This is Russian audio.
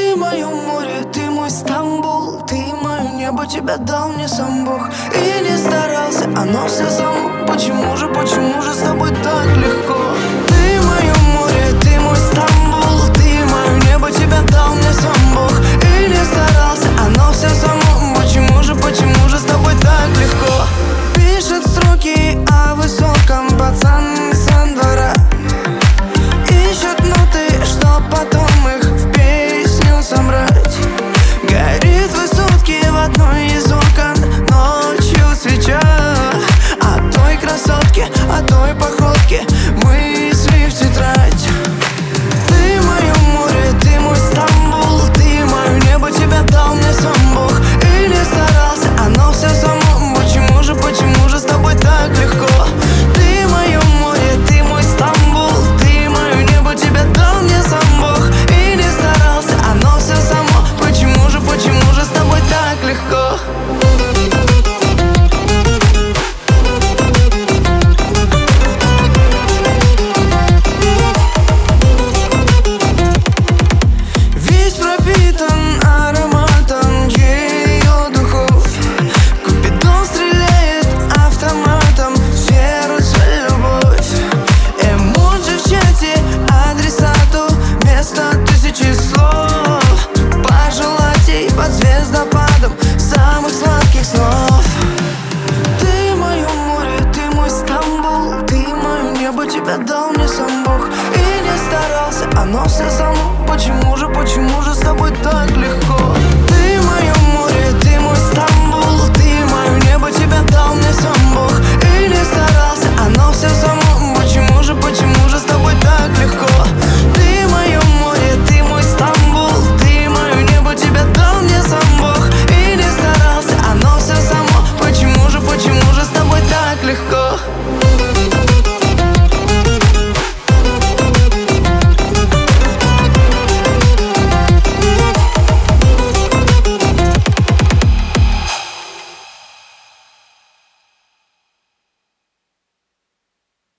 Ты мое море, ты мой Стамбул, ты мое небо, тебя дал мне сам Бог. И не старался, оно все само. Почему же с тобой так легко? Ты мое море, ты мой Стамбул, ты мое небо, тебя дал мне сам Бог. И не старался, оно все само. Почему же с тобой так легко? Пишет строки о высоком пацан со двора, ищет ноты, чтоб потом их в песню собрать. Горит высотки в одной из окон ночью свеча о той красотке, о той походке, мысли в тетрадь. Ты мое море, ты мой Стамбул, ты мое небо, тебя дал мне сам Бог. И не старался, оно все само. Почему же с тобой так легко? Ты мое море, ты мой Стамбул, ты мое небо, тебя дал мне сам Бог. И не старался, оно все само. Почему же с тобой так легко? Весь пропитан ароматом ее духов. Купидон стреляет автоматом в сердце любовь. Эмоджи в чате адресату вместо тысячи слов. Пожелать ей под звездопадом самых сладких снов. Ты мое море, ты мой Стамбул, ты мое небо, тебя дал мне сам Бог. И не старался, оно все само. Почему же с тобой так легко?